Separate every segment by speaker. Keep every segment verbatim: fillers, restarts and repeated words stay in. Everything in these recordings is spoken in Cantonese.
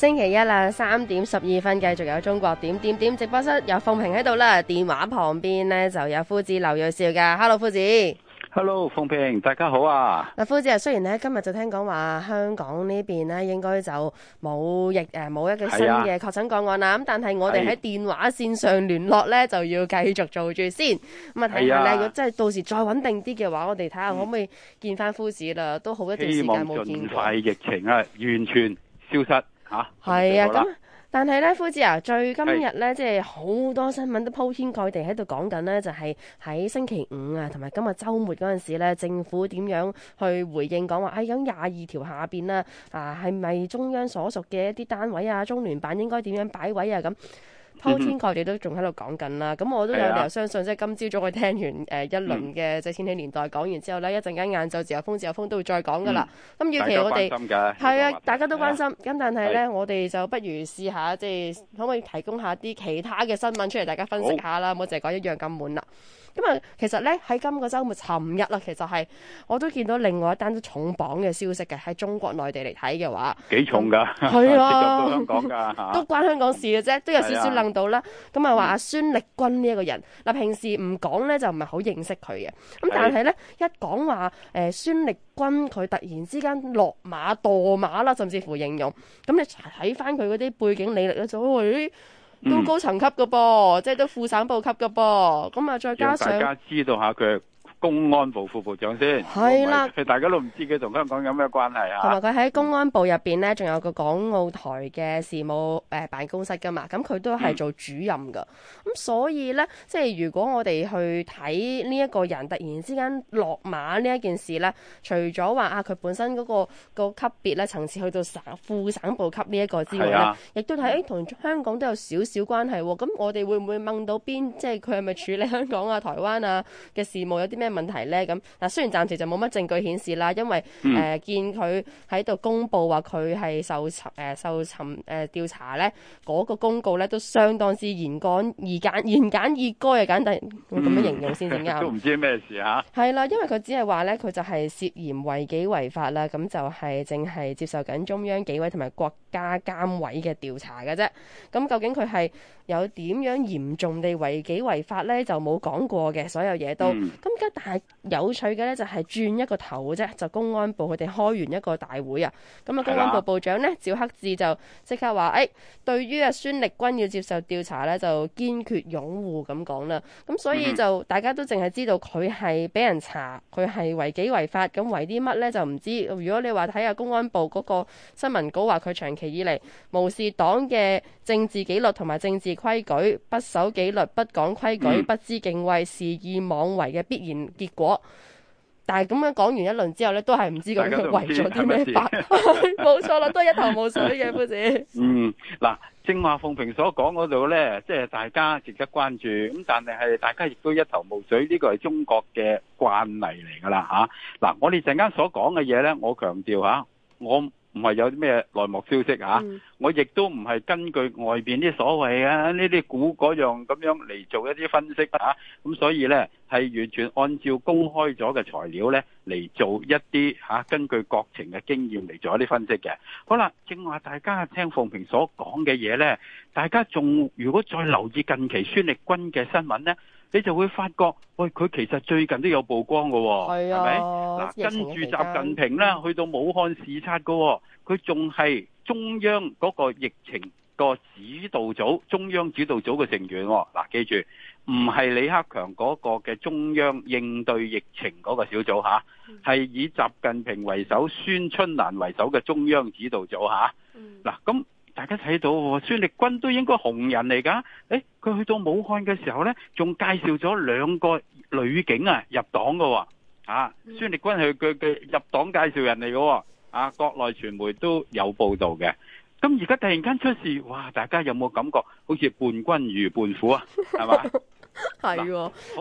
Speaker 1: 星期一啦，三點十二分繼續有中國點點點直播室，有鳳平喺度啦。電話旁邊呢就有夫子劉銳紹噶 ，Hello 夫子。
Speaker 2: Hello 鳳平，大家好啊！
Speaker 1: 嗱，夫子啊，雖然咧今日就聽講話香港呢邊咧應該就冇疫誒冇一個新嘅確診個案啦，咁、啊、但係我哋喺電話線上聯絡咧就要繼續做住先，咁啊睇下咧，如果真係到時再穩定啲嘅話，我哋睇下可唔可以見翻夫子啦，都好一段時間冇見過。
Speaker 2: 希望盡快疫情啊完全消失吓。
Speaker 1: 係啊，咁。但係咧，夫子啊，最今日咧，即係好多新聞都鋪天蓋地喺度講緊呢，就係喺星期五啊，同埋今日週末嗰陣時咧，政府點樣去回應講話？哎，咁廿二條下邊啦，啊，係咪中央所屬嘅一啲單位啊？中聯辦應該點樣擺位啊？咁鋪天蓋地都仲喺度講緊啦。咁、嗯、我都有理由相信，即係今朝早我聽完誒、呃、一輪嘅即係千禧年代講完之後咧，一陣間晏晝自由風自由風都會再講噶啦。咁與其我哋係啊，大家都關心。咁但係咧，我哋就不如試下，即係可唔可以提供下啲其他嘅新聞出嚟，大家分析下啦，唔好淨係講一樣咁悶啦。咁啊，其實咧喺今個週末尋日啦，其實係我都見到另外一單都重磅嘅消息嘅，喺中國內地嚟睇嘅話，
Speaker 2: 幾重㗎？
Speaker 1: 係啊，
Speaker 2: 到香港㗎，
Speaker 1: 都關香港事嘅啫，都有少少愣到啦。咁啊話阿孫力軍呢一個人，嗱平時唔講咧就唔係好認識佢嘅，咁但係咧一講話誒孫力軍佢突然之間落馬墮馬啦，甚至乎形容，咁你睇翻佢嗰啲背景履歷咧就會。都高層級嘅噃，即係都副省部級嘅噃，咁啊再加上
Speaker 2: 大家知道下佢公安部副部長先，
Speaker 1: 係啦，
Speaker 2: 大家都唔知佢同香港有咩關係啊。
Speaker 1: 同埋佢喺公安部入邊咧，仲有個港澳台嘅事務誒、呃、辦公室噶嘛，咁佢都係做主任噶。咁、嗯、所以咧，即係如果我哋去睇呢一個人突然之間落馬呢一件事咧，除咗話啊佢本身嗰、嗰個、嗰個級別咧層次去到省副省部級呢一個之外咧，亦、啊、都睇誒同香港都有少少關係喎。咁我哋會唔會問到邊？即係佢係咪處理香港啊、台灣啊嘅事務有啲咩問題咧？咁嗱，雖然暫時就冇乜證據顯示啦，因為誒、嗯呃、見佢喺度公佈話佢係受尋誒、呃、受尋誒、呃、調查咧，嗰、那個公告咧都相當之嚴幹易簡言簡意賅啊，簡單會咁樣形容先至啱。
Speaker 2: 都唔知咩事嚇。
Speaker 1: 係啦，因為佢只係話咧，佢就係涉嫌違紀違法啦，咁就係淨係接受緊中央紀委同埋國家監委嘅調查嘅啫。咁究竟佢係有點樣嚴重地違紀違法咧，就冇講過嘅，所有嘢都。咁、嗯、但係有趣嘅咧，就係轉一個頭啫，就公安部佢哋開完一個大會啊。咁啊，公安部部長咧趙克志就即刻話：誒、哎，對於阿孫力軍要接受調查咧，就堅決擁護咁講啦。咁所以就、嗯、大家都淨係知道佢係俾人查，佢係違紀違法。咁違啲乜咧就唔知。如果你話睇下公安部嗰個新聞稿，話佢長期以嚟無視黨嘅政治紀律同埋政治規矩，不守紀律、不講規矩、嗯、不知敬畏、肆意妄為嘅必然結果。但係咁樣講完一輪之後咧，都係唔知佢違咗啲咩法。冇錯啦，都係一頭霧水嘅，夫子。
Speaker 2: 嗯，嗱，正話鳳平所講嗰度咧，即係大家值得關注。咁但係係大家亦都一頭霧水，呢個係中國嘅慣例嚟噶啦吓。嗱，我哋陣間所講嘅嘢咧，我強調吓，我唔係有啲咩內幕消息吓、嗯，我亦都唔係根據外邊啲所謂啊呢啲股嗰樣咁樣嚟做一啲分析吓，咁所以咧係完全按照公開咗嘅材料咧嚟做一啲吓，根據國情嘅經驗嚟做一啲分析嘅。好啦，正話大家聽鳳平所講嘅嘢咧，大家仲如果再留意近期孫力軍嘅新聞咧，你就會發覺，喂，佢其實最近都有曝光嘅，係咪？嗱，跟住習近平咧去到武漢視察嘅，佢仲係中央嗰個疫情個指導組、中央指導組嘅成員。嗱，記住，唔係李克強嗰個嘅中央應對疫情嗰個小組吓，係以習近平為首、孫春蘭為首嘅中央指導組吓。嗱，咁。大家睇到孫力軍都應該紅人嚟㗎，誒，佢去到武漢嘅時候呢，仲介紹咗兩個女警啊入黨嘅，啊，孫力軍係佢嘅入黨介紹人嚟嘅，啊，國內傳媒都有報道嘅。咁而家突然間出事，哇！大家有冇感覺好似伴君如伴虎啊？係嘛？
Speaker 1: 係喎，
Speaker 2: 好啦。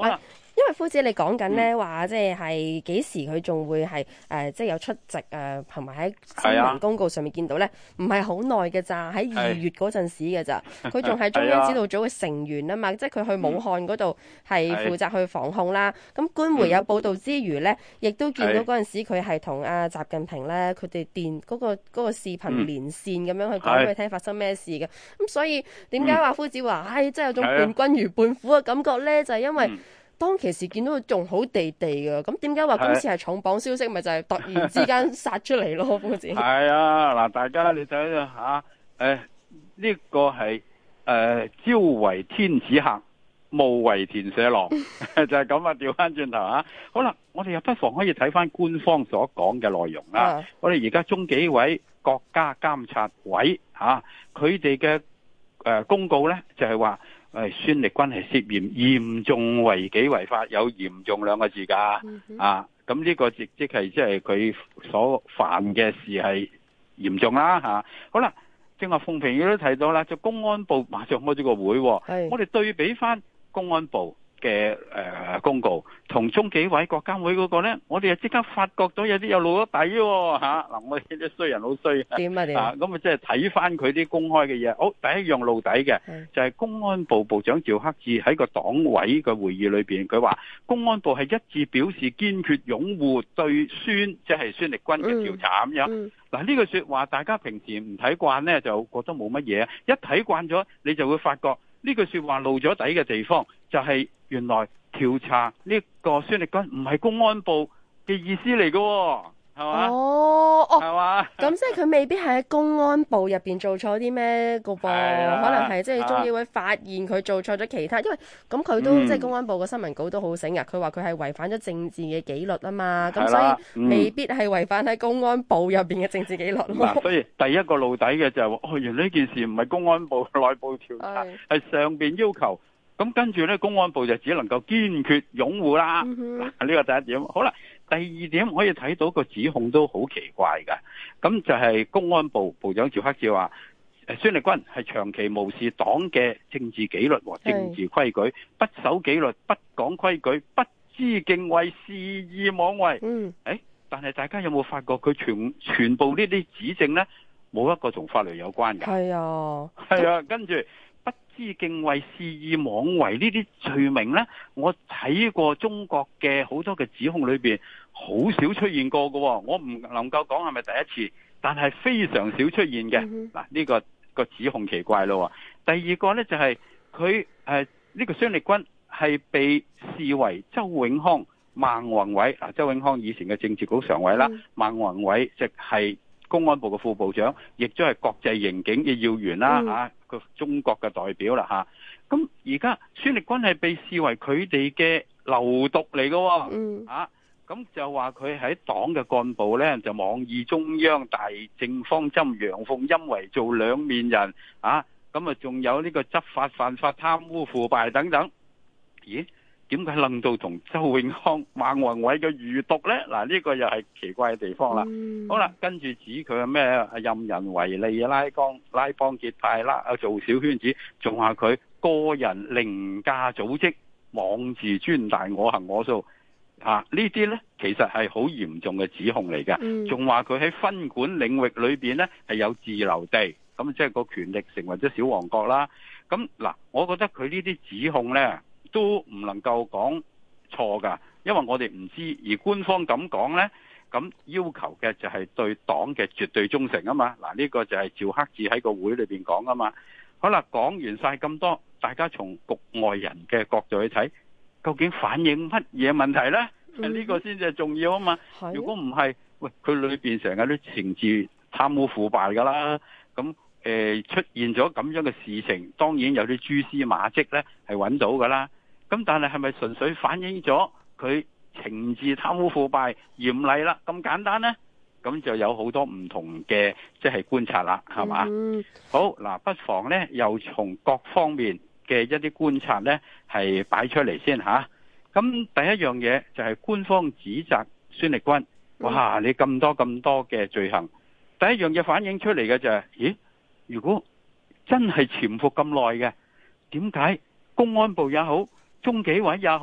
Speaker 1: 因為夫子你講緊咧話，即係係幾時佢仲會係誒、呃，即係有出席誒，同埋喺新聞公告上面見到咧，唔係好耐嘅咋，喺二月嗰陣時嘅咋，佢仲係中央指導組嘅成員啊嘛，即係佢去武漢嗰度係負責去防控啦。咁官媒有報道之餘咧，亦都見到嗰陣時佢係同阿習近平咧，佢哋電嗰個嗰、嗰個視頻連線咁樣去講俾佢聽發生咩事嘅。咁所以點解話夫子話，唉、哎，真係有種伴君如伴虎嘅感覺咧？就係、是、因為。嗯當其時見到佢仲好地地嘅，咁點解話今次係重磅消息？咪就係突然之間殺出嚟咯，夫子。
Speaker 2: 係啊，嗱，大家你睇下嚇，誒呢個係誒朝為天子客，暮為田舍郎，就係咁啊！調翻轉頭嚇，好啦，我哋又不妨可以睇翻官方所講嘅內容啦。啊、我哋而家中紀委國家監察委嚇，佢哋嘅誒公告咧，就係話。誒，孫力軍係涉嫌嚴重違紀違法，有嚴重兩個字噶、嗯、啊！咁呢個即即係即係佢所犯嘅事係嚴重啦吓、啊。好啦，正話鳳萍亦都提到啦，就公安部馬上開咗個會，我哋對比翻公安部嘅誒、呃、公告同中紀委國監會嗰個咧，我哋又即刻發覺到有啲有露咗底喎吓。嗱，我哋啲衰人好衰
Speaker 1: 點啊點啊！
Speaker 2: 咁啊，即係睇翻佢啲公開嘅嘢。好，第一樣露底嘅就係、是、公安部部長趙克志喺個黨委嘅會議裏邊，佢話公安部係一致表示堅決擁護對孫即係孫力軍嘅調查咁樣。嗱、嗯，呢、嗯、句說話大家平時唔睇慣咧，就覺得冇乜嘢。一睇慣咗，你就會發覺呢句說話露咗底嘅地方就係、是。原來調查呢個孫力軍唔係公安部嘅意思嚟嘅，係嘛？
Speaker 1: 哦，哦，
Speaker 2: 係嘛？
Speaker 1: 咁即係佢未必係喺公安部入邊做錯啲咩嘅噃，可能係即係中紀委發現佢做錯咗其他，因為咁佢都、嗯、即係公安部嘅新聞稿都好醒啊，佢話佢係違反咗政治嘅紀律啊嘛，咁所以未必係違反喺公安部入邊嘅政治紀律。嗱、
Speaker 2: 嗯，所以第一個露底嘅就係、是、哦，原來呢件事唔係公安部內部調查，係上邊要求。咁跟住咧，公安部就只能夠堅決擁護啦。呢、嗯、個第一點。好啦，第二點可以睇到個指控都好奇怪㗎。咁就係公安部部長趙克志話，孫力軍係長期無視黨嘅政治紀律和政治規矩，不守紀律、不講規矩、不知敬畏、肆意妄為。嗯。誒，但係大家有冇發覺佢全全部呢啲指證咧，冇一個同法律有關㗎？係啊。係啊，跟住。不知敬畏、肆意妄為呢啲罪名呢，我睇過中國嘅好多嘅指控裏邊，好少出現過嘅。我唔能夠講係咪第一次，但係非常少出現嘅。嗱、嗯，呢、這個個指控奇怪咯。第二個呢，就係佢誒呢個孫力軍係被視為周永康、孟宏偉嗱，周永康以前嘅政治局常委啦，嗯、孟宏偉即係公安部嘅副部長，亦都係國際刑警嘅要員啦嚇。個、嗯、中國嘅代表啦嚇，咁而家孫力軍係被視為佢哋嘅流毒嚟嘅喎，嗯啊，咁就話佢喺黨嘅幹部咧就妄議中央大政方針，陽奉陰違做兩面人啊，咁啊仲有呢個執法犯法、貪污腐敗等等，咦？點解諗到同周永康、孟宏偉嘅餘毒咧？嗱，呢個又係奇怪嘅地方啦。嗯、好啦，跟住指佢係咩任人唯利、拉幫拉幫結派啦，做小圈子，仲話佢個人凌駕組織、妄自尊大、我行我素。啊，呢啲咧其實係好嚴重嘅指控嚟嘅。仲話佢喺分管領域裏邊咧係有自留地，咁即係個權力成為咗小王國啦。咁嗱，我覺得佢呢啲指控咧，都唔能夠講錯㗎，因為我哋唔知，而官方咁講呢，咁要求嘅就係對黨嘅絕對忠誠啊嘛。嗱，呢個就係趙克志喺個會裏邊講啊嘛。好啦，講完晒咁多，大家從局外人嘅角度去睇，究竟反映乜嘢問題呢？呢、嗯、個先至係重要啊嘛。如果唔係，喂，佢裏邊成日都懲治貪污腐敗㗎啦，咁。誒、呃，出現咗咁樣嘅事情，當然有啲蛛絲馬跡咧，係揾到噶啦。咁但係係咪純粹反映咗佢懲治貪污腐敗嚴厲啦？咁簡單呢？咁就有好多唔同嘅即係觀察啦，係嘛？嗯、好嗱，不妨咧又從各方面嘅一啲觀察咧係擺出嚟先吓。咁第一樣嘢就係官方指責孫力軍，哇！你咁多咁多嘅罪行，第一樣嘢反映出嚟嘅就係、是，咦？如果真係潛伏咁耐嘅，點解公安部也好、中紀委也好，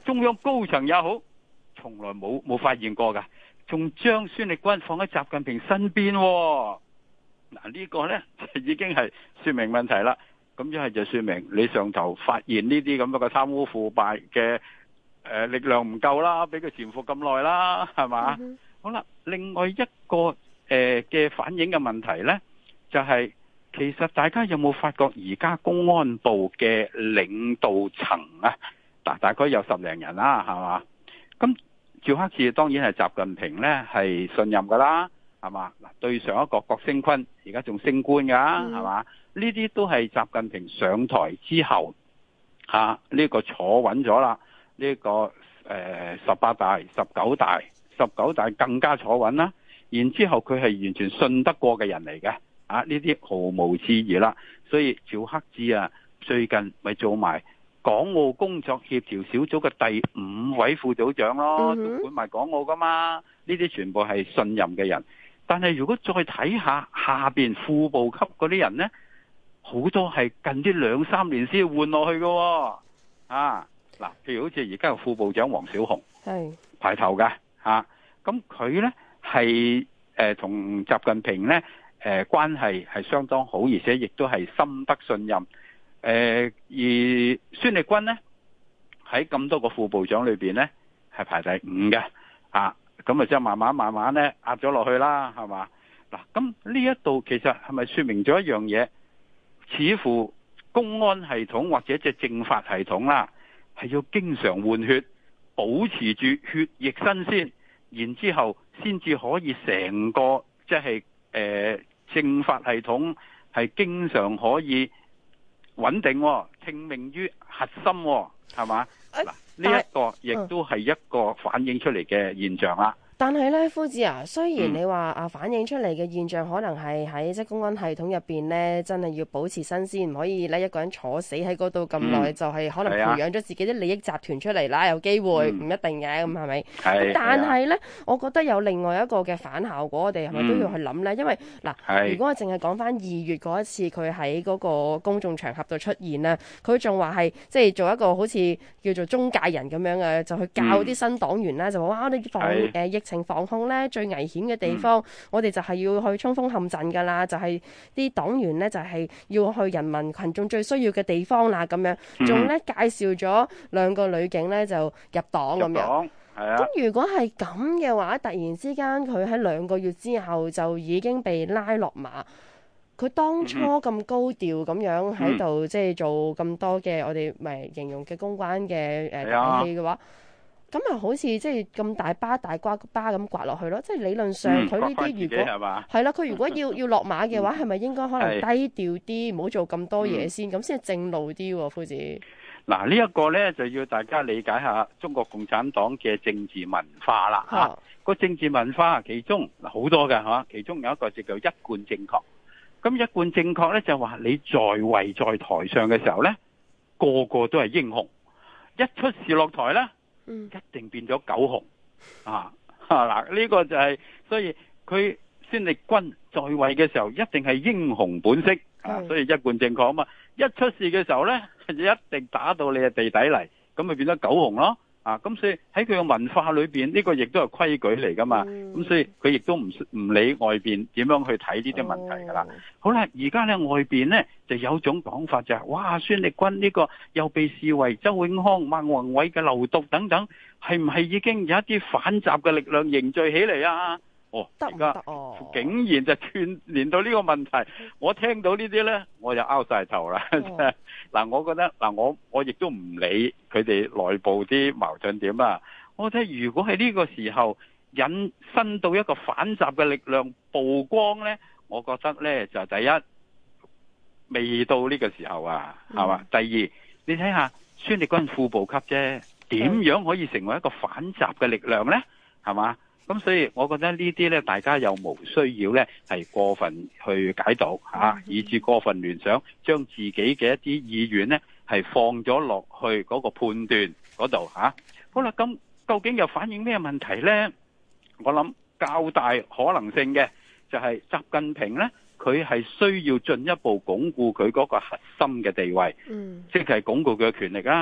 Speaker 2: 中央高層也好，從來冇冇發現過㗎，仲將孫力軍放喺習近平身邊喎。嗱，呢個呢，就已經係說明問題啦。咁一係就說明你上頭發現呢啲咁樣嘅貪污腐敗嘅誒力量唔夠啦，俾佢潛伏咁耐啦，係嘛？嗯、好啦，另外一個誒嘅、呃、反映嘅問題呢，就係、是、其實大家有冇發覺而家公安部嘅領導層啊，嗱大概有十零人啦，係嘛？咁趙克志當然係習近平呢係信任噶啦。係嘛？嗱，對上一個郭聲琨，而家仲升官噶，係嘛？呢啲都係習近平上台之後，吓、啊、呢、這個坐穩咗啦。呢、這個誒十八大、十九大、十九大更加坐穩啦。然之後佢係完全信得過嘅人嚟嘅，啊呢啲毫無置疑啦。所以趙克志啊，最近咪做埋港澳工作協調小組嘅第五位副組長咯，都管埋港澳噶嘛。呢啲全部係信任嘅人。但係如果再睇下下邊副部級嗰啲人呢，好多係近啲兩三年先換落去嘅，啊嗱，譬如好似而家嘅副部長黃小紅係排頭嘅，吓咁佢呢係誒同習近平呢誒、呃、關係係相當好，而且亦都係深得信任。誒、呃、而孫力軍呢喺咁多個副部長裏邊呢係排第五嘅，啊。咁啊，即係慢慢慢慢咧壓咗落去啦，係嘛？嗱，咁呢一度其實係咪說明咗一樣嘢？似乎公安系統或者即係政法系統啦，係要經常換血，保持住血液新鮮，然之後先至可以成個即係誒政法系統係經常可以穩定、哦，聽命於核心、哦，係嘛？嗱、哎，呢一個亦都係一個反映出嚟嘅現象啦。
Speaker 1: 但係咧，夫子啊，雖然你話啊反映出嚟嘅現象可能係喺即係公安系統入邊咧，真係要保持新鮮，唔可以咧一個人坐死喺嗰度咁耐，嗯、就係可能培養咗自己啲利益集團出嚟啦，有機會唔、嗯、一定嘅，咁係咪？咁但係咧，我覺得有另外一個嘅反效果，我哋係咪都要去諗咧？因為嗱，如果我淨係講翻二月嗰一次佢喺嗰個公眾場合度出現咧，佢仲話係即係做一個好似叫做中介人咁樣嘅，就去教啲新黨員啦、嗯，就話哇，你防誒、呃、疫情防控咧最危險嘅地方，嗯、我哋就係要去衝鋒陷陣噶啦，就係、是、啲黨員咧就係、是、要去人民群眾最需要嘅地方啦，咁樣仲咧介紹咗兩個女警咧就入黨咁樣。係啊。咁如果係咁嘅話，突然之間佢喺兩個月之後就已經被拉落馬，佢當初咁高調咁樣喺度即係做咁多嘅我哋咪形容嘅公關嘅誒大戲嘅話。咁啊，好似即係咁大巴大瓜巴咁刮落去咯。即係理論上，佢呢啲如果係啦，佢如果要要落馬嘅話，係咪應該可能低調啲，唔好做咁多嘢先，咁先係正路啲喎，夫子。
Speaker 2: 嗱，呢一個咧就要大家理解下中國共產黨嘅政治文化啦。嚇，個政治文化其中嗱好多嘅嚇，其中有一個就叫一貫正確。咁一貫正確咧就話你在位在台上嘅時候咧，個個都係英雄，一出事落台咧。嗯、一定變咗狗熊啊！嗱，呢個就係、是，所以佢孫力軍在位嘅時候，一定係英雄本色啊！所以一貫正確啊嘛，一出事嘅時候咧，就一定打到你嘅地底嚟，咁咪變咗狗熊咯啊！咁所以喺佢嘅文化裏邊，呢、這個亦都係規矩嚟噶嘛。咁、嗯、所以佢亦都唔唔理外邊點樣去睇呢啲問題噶啦。哦、好啦，而家咧外邊咧就有種講法就係、是，哇，孫力軍呢個又被視為周永康、孟宏偉嘅流毒等等，係唔係已經有一啲反習嘅力量凝聚起嚟啊？哦，而家竟然就串連到呢個問題，我聽到呢啲咧，我就拗晒頭啦。嗱、哦，我覺得嗱，我我亦都唔理佢哋內部啲矛盾點啊。我覺得如果係呢個時候引申到一個反習嘅力量曝光咧，我覺得咧就第一未到呢個時候啊，係嘛、嗯？第二，你睇下孫力軍副部級啫，點樣可以成為一個反習嘅力量咧？係嘛？咁所以，我覺得呢啲咧，大家又無需要咧，係過分去解讀嚇、啊，以至過分聯想，將自己嘅一啲意願咧，係放咗落去嗰個判斷嗰度嚇。好啦，咁究竟又反映咩問題咧？我諗較大可能性嘅就係習近平咧，佢係需要進一步鞏固佢嗰個核心嘅地位，嗯，即係鞏固佢嘅權力啦。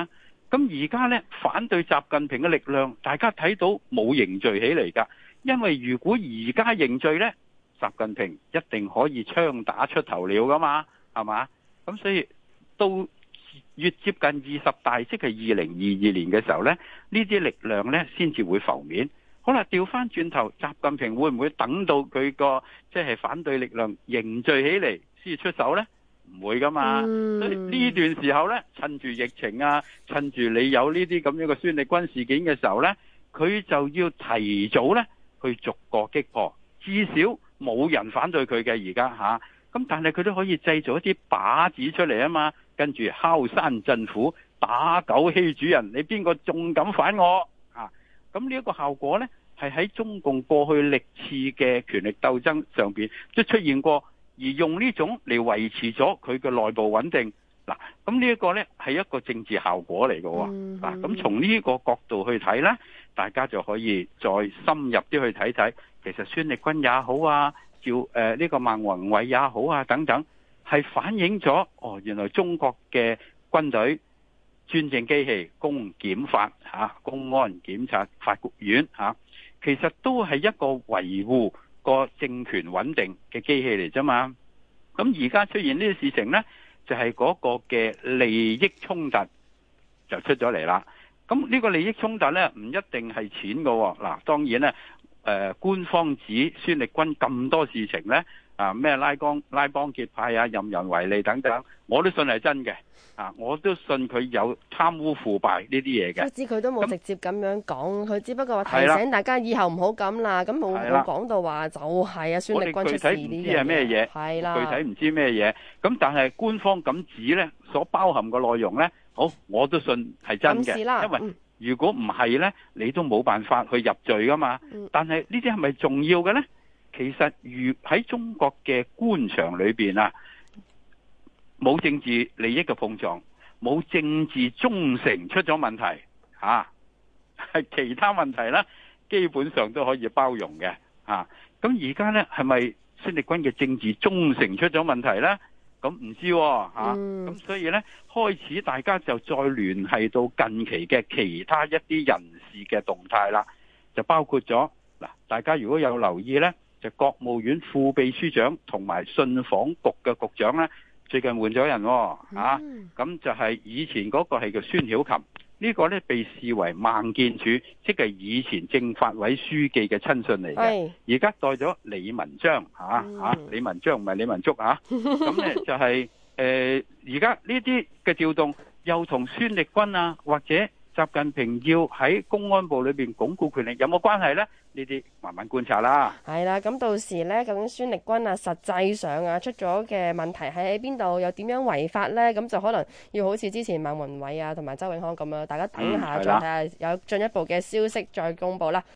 Speaker 2: 咁而家呢，反對習近平嘅力量，大家睇到冇凝聚起嚟㗎。因為如果而家凝聚呢，習近平一定可以槍打出頭鳥㗎嘛，係嘛？咁所以到越接近二十大，即係二零二二年嘅時候呢，呢啲力量呢先至會浮面。好啦，調翻轉頭，習近平會唔會等到佢個即係反對力量凝聚起嚟先出手呢？唔會噶嘛。
Speaker 1: 嗯、
Speaker 2: 所以呢段時候呢，趁住疫情啊，趁住你有呢啲咁樣嘅孫力軍事件嘅時候呢，佢就要提早呢去逐個擊破，至少冇人反對佢嘅而家吓。咁、啊、但係佢都可以製造一啲靶子出嚟啊嘛，跟住敲山震虎，打狗欺主人，你邊個仲敢反我啊？咁呢一個效果呢，係喺中共過去歷次嘅權力鬥爭上邊都出現過，而用呢種嚟維持咗佢嘅內部穩定。嗱，咁呢一個呢，係一個政治效果嚟嘅喎。嗱，咁從呢個角度去睇呢，大家就可以再深入啲去睇睇，其實孫力軍也好啊，趙誒呢個孟宏偉也好啊，等等，係反映咗哦，原來中國嘅軍隊專政機器、公檢法嚇、公安、檢察、法局院嚇，其實都係一個維護個政權穩定嘅機器嚟啫嘛。咁而家出現呢啲事情呢，就係嗰個嘅利益衝突就出咗嚟啦。咁呢個利益衝突呢，唔一定係錢㗎喎。嗱，當然呢，誒官方指孫力軍咁多事情呢，啊咩拉幫拉幫結派啊、任人唯利等等，我都信係真嘅。啊，我都信佢有貪污腐敗呢啲嘢嘅。
Speaker 1: 我知佢都冇直接咁樣講，佢只不過話提醒大家以後唔好咁啦。咁冇冇講到話就係啊孫力軍出事呢啲嘢。我哋具體唔知係咩嘢，係啦，具體唔知咩嘢。咁但係官方咁指呢，所包含嘅內容呢，好我都信係真嘅。因為如果唔係呢，你都冇辦法去入罪噶嘛。嗯、但係呢啲係咪重要嘅呢？其實如喺中國嘅官場裏邊啊，冇政治利益嘅碰撞，冇政治忠誠出咗問題嚇，係、啊、其他問題呢，基本上都可以包容嘅嚇。咁而家呢，係咪孫力軍嘅政治忠誠出咗問題呢？咁唔知喎嚇。咁、啊嗯、所以呢，開始大家就再聯繫到近期嘅其他一啲人事嘅動態啦，就包括咗嗱，大家如果有留意呢，就國務院副秘書長同埋信訪局嘅局長呢，最近換咗人喎、哦，咁、啊、就係以前嗰個係叫孫曉琴，呢、這個呢被視為孟建柱，即係以前政法委書記嘅親信嚟嘅，而家代咗李文章嚇嚇、嗯啊，李文章唔係李文竹嚇，咁、啊、呢就係誒而家呢啲嘅調動又同孫力軍啊或者習近平要喺公安部裏邊鞏固權力有冇關係呢？呢啲慢慢觀察啦。係啦，咁到時呢，究竟孫力軍啊，實際上啊出咗嘅問題係喺邊度，又點樣違法呢？咁就可能要好似之前孟宏偉啊同埋周永康咁樣，大家等下再睇下有進一步嘅消息再公佈啦。